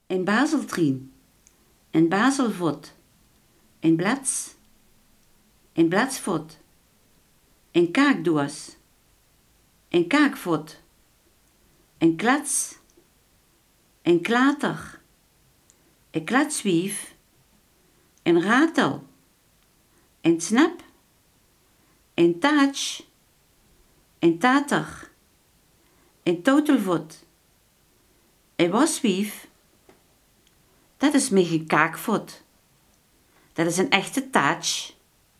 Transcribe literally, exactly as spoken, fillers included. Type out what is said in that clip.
een bazeltrien, een bazelvot, een blats, een blatsvot, een kaakdoos, een kaakvot, een klats, een klater, een klatswief, een ratel, een snap, een taach, een tater, een totelvot, een waswief. Dat is mijn kaakvot. Dat is een echte taach.